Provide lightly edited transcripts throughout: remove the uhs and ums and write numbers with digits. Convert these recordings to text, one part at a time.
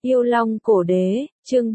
Yêu Long Cổ Đế, chương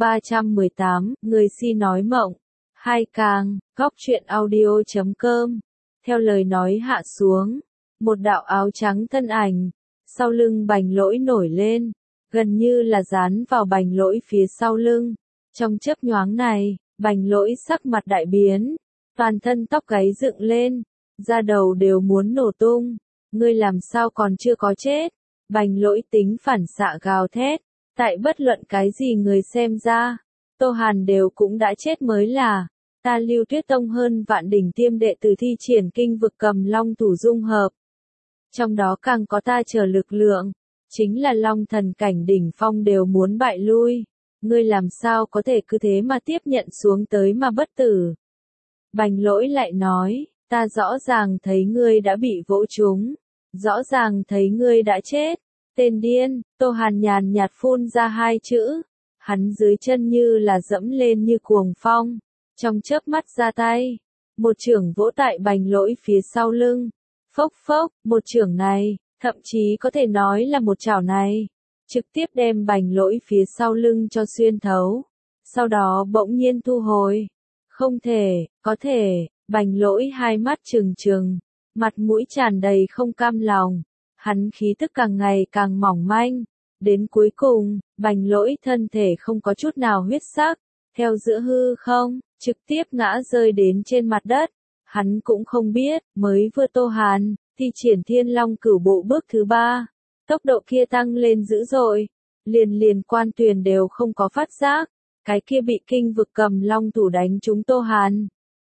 318, người si nói mộng. Hai càng, góc truyện audio.com. Theo lời nói hạ xuống, một đạo áo trắng thân ảnh, sau lưng Bành Lỗi nổi lên, gần như là dán vào Bành Lỗi phía sau lưng. Trong chớp nhoáng này, Bành Lỗi sắc mặt đại biến, toàn thân tóc gáy dựng lên, da đầu đều muốn nổ tung. Ngươi làm sao còn chưa có chết? Bành Lỗi tính phản xạ gào thét. Tại bất luận cái gì người xem ra, Tô Hàn đều cũng đã chết mới là. Ta Lưu Tuyết Tông hơn vạn đỉnh tiêm đệ tử thi triển kinh vực cầm long thủ dung hợp. Trong đó càng có ta chờ lực lượng, chính là long thần cảnh đỉnh phong đều muốn bại lui. Ngươi làm sao có thể cứ thế mà tiếp nhận xuống tới mà bất tử? Bành Lỗi lại nói, ta rõ ràng thấy ngươi đã bị vỗ trúng, rõ ràng thấy ngươi đã chết. Tên điên, Tô Hàn nhàn nhạt phun ra hai chữ, hắn dưới chân như là dẫm lên như cuồng phong, trong chớp mắt ra tay, một chưởng vỗ tại Bành Lỗi phía sau lưng, phốc phốc, một chưởng này, thậm chí có thể nói là một chảo này, trực tiếp đem Bành Lỗi phía sau lưng cho xuyên thấu, sau đó bỗng nhiên thu hồi. Không thể, có thể, Bành Lỗi hai mắt trừng trừng, mặt mũi tràn đầy không cam lòng. Hắn khí tức càng ngày càng mỏng manh, đến cuối cùng, Bành Lỗi thân thể không có chút nào huyết sắc, theo giữa hư không, trực tiếp ngã rơi đến trên mặt đất. Hắn cũng không biết, mới vừa Tô Hàn, thi triển Thiên Long Cửu Bộ bước thứ 3, tốc độ kia tăng lên dữ dội, liền Quan Tuyền đều không có phát giác, cái kia bị kinh vực cầm long thủ đánh trúng Tô Hàn.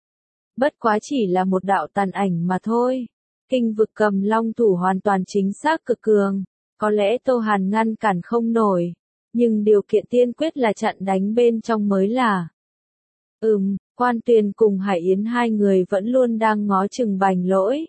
Bất quá chỉ là một đạo tàn ảnh mà thôi. Kinh vực cầm long thủ hoàn toàn chính xác cực cường, có lẽ Tô Hàn ngăn cản không nổi, nhưng điều kiện tiên quyết là chặn đánh bên trong mới là. Quan Tuyền cùng Hải Yến hai người vẫn luôn đang ngó chừng Bành Lỗi.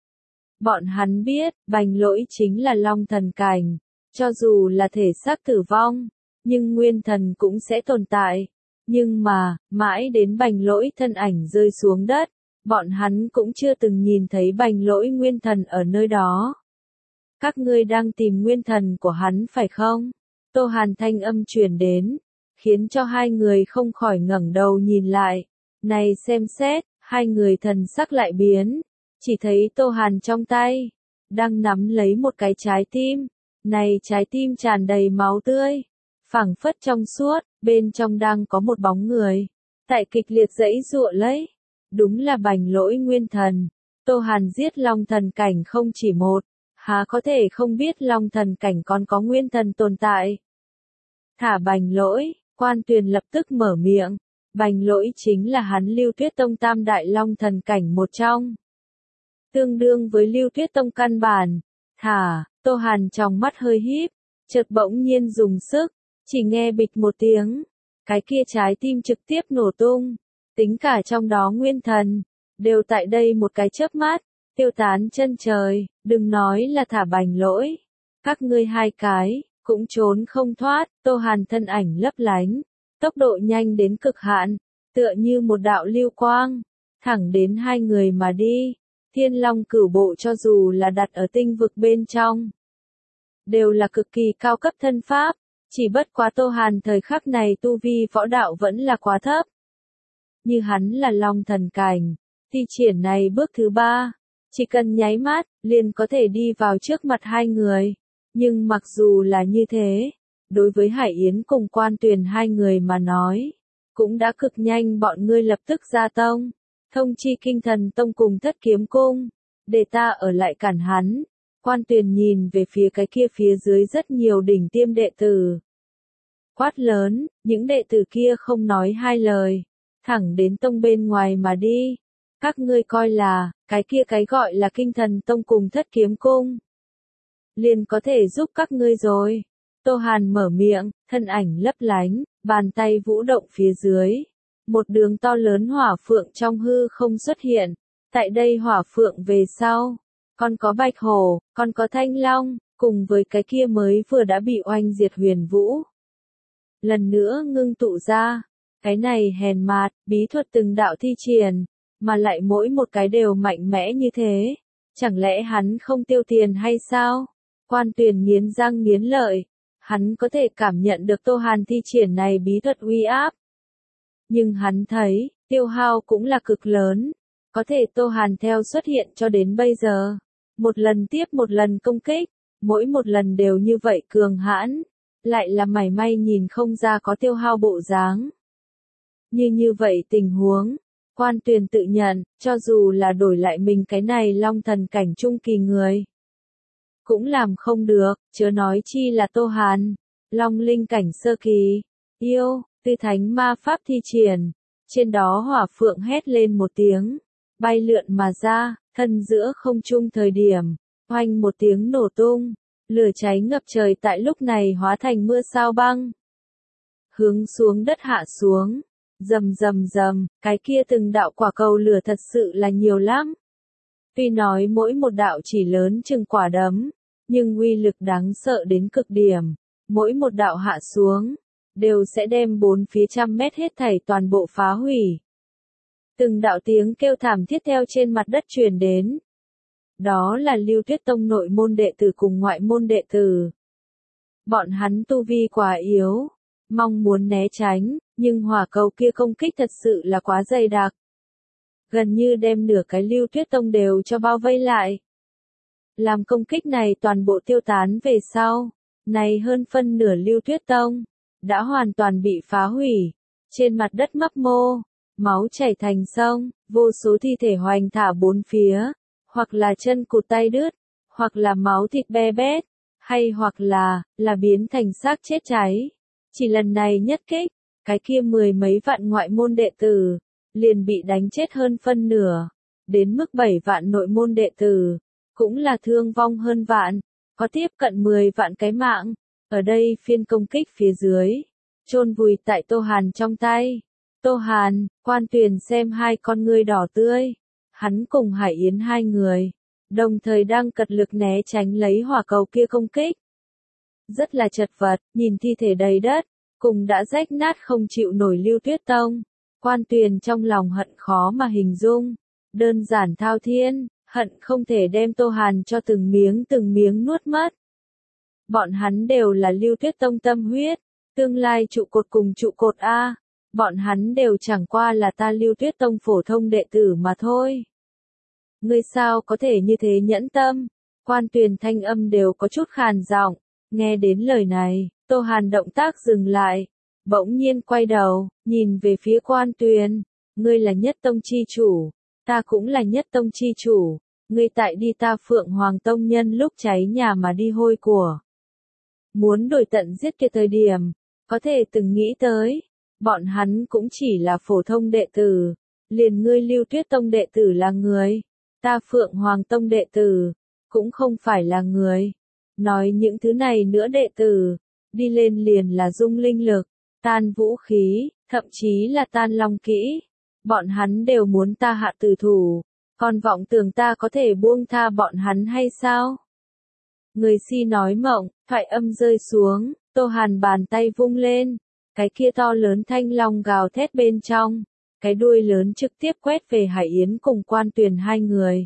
Bọn hắn biết, Bành Lỗi chính là long thần cảnh, cho dù là thể xác tử vong, nhưng nguyên thần cũng sẽ tồn tại. Nhưng mà, mãi đến Bành Lỗi thân ảnh rơi xuống đất, bọn hắn cũng chưa từng nhìn thấy Bành Lỗi nguyên thần ở nơi đó. Các ngươi đang tìm nguyên thần của hắn phải không? Tô Hàn thanh âm truyền đến, khiến cho hai người không khỏi ngẩng đầu nhìn lại. Này xem xét, hai người thần sắc lại biến, chỉ thấy Tô Hàn trong tay, đang nắm lấy một cái trái tim. Này trái tim tràn đầy máu tươi, phảng phất trong suốt, bên trong đang có một bóng người, tại kịch liệt giãy giụa lấy. Đúng là Bành Lỗi nguyên thần. Tô Hàn giết long thần cảnh không chỉ một, há có thể không biết long thần cảnh còn có nguyên thần tồn tại. Thả Bành Lỗi, Quan Tuyền lập tức mở miệng. Bành Lỗi chính là hắn Lưu Tuyết Tông tam đại long thần cảnh một trong. Tương đương với Lưu Tuyết Tông căn bản. Thả, Tô Hàn trong mắt hơi híp, chợt bỗng nhiên dùng sức, chỉ nghe bịch một tiếng. Cái kia trái tim trực tiếp nổ tung. Tính cả trong đó nguyên thần, đều tại đây một cái chớp mắt, tiêu tán chân trời. Đừng nói là thả Bành Lỗi, các ngươi hai cái, cũng trốn không thoát. Tô Hàn thân ảnh lấp lánh, tốc độ nhanh đến cực hạn, tựa như một đạo lưu quang, thẳng đến hai người mà đi. Thiên Long Cửu Bộ cho dù là đặt ở tinh vực bên trong, đều là cực kỳ cao cấp thân pháp, chỉ bất quá Tô Hàn thời khắc này tu vi võ đạo vẫn là quá thấp. Như hắn là long thần cảnh, thi triển này bước thứ 3, chỉ cần nháy mắt, liền có thể đi vào trước mặt hai người. Nhưng mặc dù là như thế, đối với Hải Yến cùng Quan Tuyền hai người mà nói, cũng đã cực nhanh. Bọn ngươi lập tức ra tông, thông chi Kinh Thần Tông cùng Thất Kiếm Cung, để ta ở lại cản hắn. Quan Tuyền nhìn về phía cái kia phía dưới rất nhiều đỉnh tiêm đệ tử, quát lớn, những đệ tử kia không nói hai lời, thẳng đến tông bên ngoài mà đi. Các ngươi coi là, cái kia cái gọi là Kinh Thần Tông cùng Thất Kiếm Cung, liền có thể giúp các ngươi rồi. Tô Hàn mở miệng, thân ảnh lấp lánh, bàn tay vũ động phía dưới. Một đường to lớn hỏa phượng trong hư không xuất hiện. Tại đây hỏa phượng về sau, còn có bạch hổ, còn có thanh long, cùng với cái kia mới vừa đã bị oanh diệt Huyền Vũ. Lần nữa ngưng tụ ra. Cái này hèn mạt, bí thuật từng đạo thi triển, mà lại mỗi một cái đều mạnh mẽ như thế. Chẳng lẽ hắn không tiêu tiền hay sao? Quan Tuyền nghiến răng nghiến lợi. Hắn có thể cảm nhận được Tô Hàn thi triển này bí thuật uy áp. Nhưng hắn thấy, tiêu hao cũng là cực lớn. Có thể Tô Hàn theo xuất hiện cho đến bây giờ. Một lần tiếp một lần công kích, mỗi một lần đều như vậy cường hãn. Lại là mảy may nhìn không ra có tiêu hao bộ dáng. Như vậy tình huống, Quan Tuyền tự nhận, cho dù là đổi lại mình cái này long thần cảnh trung kỳ người. Cũng làm không được, chớ nói chi là Tô Hàn, long linh cảnh sơ kỳ, yêu, tư thánh ma pháp thi triển. Trên đó hỏa phượng hét lên một tiếng, bay lượn mà ra, thân giữa không trung thời điểm, oanh một tiếng nổ tung, lửa cháy ngập trời tại lúc này hóa thành mưa sao băng. Hướng xuống đất hạ xuống, rầm rầm rầm, cái kia từng đạo quả cầu lửa thật sự là nhiều lắm. Tuy nói mỗi một đạo chỉ lớn chừng quả đấm, nhưng uy lực đáng sợ đến cực điểm, mỗi một đạo hạ xuống, đều sẽ đem 4 phía trăm mét hết thảy toàn bộ phá hủy. Từng đạo tiếng kêu thảm thiết theo trên mặt đất truyền đến. Đó là Lưu Tuyết Tông nội môn đệ tử cùng ngoại môn đệ tử. Bọn hắn tu vi quá yếu, mong muốn né tránh, nhưng hỏa cầu kia công kích thật sự là quá dày đặc. Gần như đem nửa cái Lưu Tuyết Tông đều cho bao vây lại. Làm công kích này toàn bộ tiêu tán về sau, này hơn phân nửa Lưu Tuyết Tông, đã hoàn toàn bị phá hủy. Trên mặt đất mấp mô, máu chảy thành sông, vô số thi thể hoành thả bốn phía, hoặc là chân cụt tay đứt, hoặc là máu thịt be bét, hay hoặc là biến thành xác chết cháy. Chỉ lần này nhất kích, cái kia 10 mấy vạn ngoại môn đệ tử, liền bị đánh chết hơn phân nửa, đến mức 7 vạn nội môn đệ tử, cũng là thương vong hơn vạn, có tiếp cận 10 vạn cái mạng, ở đây phiên công kích phía dưới, chôn vùi tại Tô Hàn trong tay. Tô Hàn, Quan Tuyền xem hai con ngươi đỏ tươi, hắn cùng Hải Yến hai người, đồng thời đang cật lực né tránh lấy hỏa cầu kia công kích. Rất là chật vật, nhìn thi thể đầy đất, cùng đã rách nát không chịu nổi Lưu Tuyết Tông. Quan Tuyền trong lòng hận khó mà hình dung, đơn giản thao thiên, hận không thể đem Tô Hàn cho từng miếng nuốt mất. Bọn hắn đều là Lưu Tuyết Tông tâm huyết, tương lai trụ cột cùng trụ cột A, bọn hắn đều chẳng qua là ta Lưu Tuyết Tông phổ thông đệ tử mà thôi. Ngươi sao có thể như thế nhẫn tâm? Quan Tuyền thanh âm đều có chút khàn giọng, nghe đến lời này, Tô Hàn động tác dừng lại, bỗng nhiên quay đầu, nhìn về phía Quan Tuyền, ngươi là nhất tông chi chủ, ta cũng là nhất tông chi chủ, ngươi tại đi ta Phượng Hoàng Tông nhân lúc cháy nhà mà đi hôi của. Muốn đổi tận giết kia thời điểm, có thể từng nghĩ tới, bọn hắn cũng chỉ là phổ thông đệ tử, liền ngươi Lưu Tuyết Tông đệ tử là người, ta Phượng Hoàng Tông đệ tử, cũng không phải là người. Nói những thứ này nữa đệ tử, đi lên liền là dung linh lực, tan vũ khí, thậm chí là tan long kỹ. Bọn hắn đều muốn ta hạ tử thủ, còn vọng tưởng ta có thể buông tha bọn hắn hay sao? Người si nói mộng, thoại âm rơi xuống, Tô Hàn bàn tay vung lên, cái kia to lớn thanh long gào thét bên trong, cái đuôi lớn trực tiếp quét về Hải Yến cùng Quan Tuyền hai người.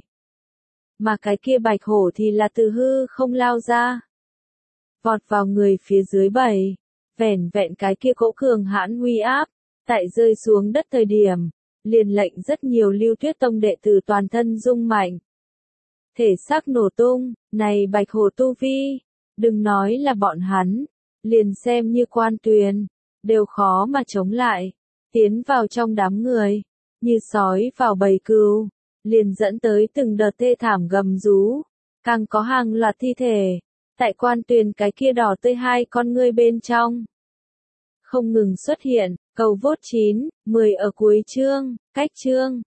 Mà cái kia bạch hổ thì là từ hư không lao ra, vọt vào người phía dưới bầy, vẻn vẹn cái kia cỗ cường hãn uy áp, tại rơi xuống đất thời điểm, liền lệnh rất nhiều Lưu Tuyết Tông đệ tử toàn thân rung mạnh. Thể xác nổ tung, này bạch hổ tu vi, đừng nói là bọn hắn, liền xem như Quan Tuyền, đều khó mà chống lại, tiến vào trong đám người, như sói vào bầy cừu, liền dẫn tới từng đợt thê thảm gầm rú, càng có hàng loạt thi thể, tại Quan Tuyền cái kia đỏ tươi hai con ngươi bên trong. Không ngừng xuất hiện, cầu vote 9, 10 ở cuối chương, cách chương.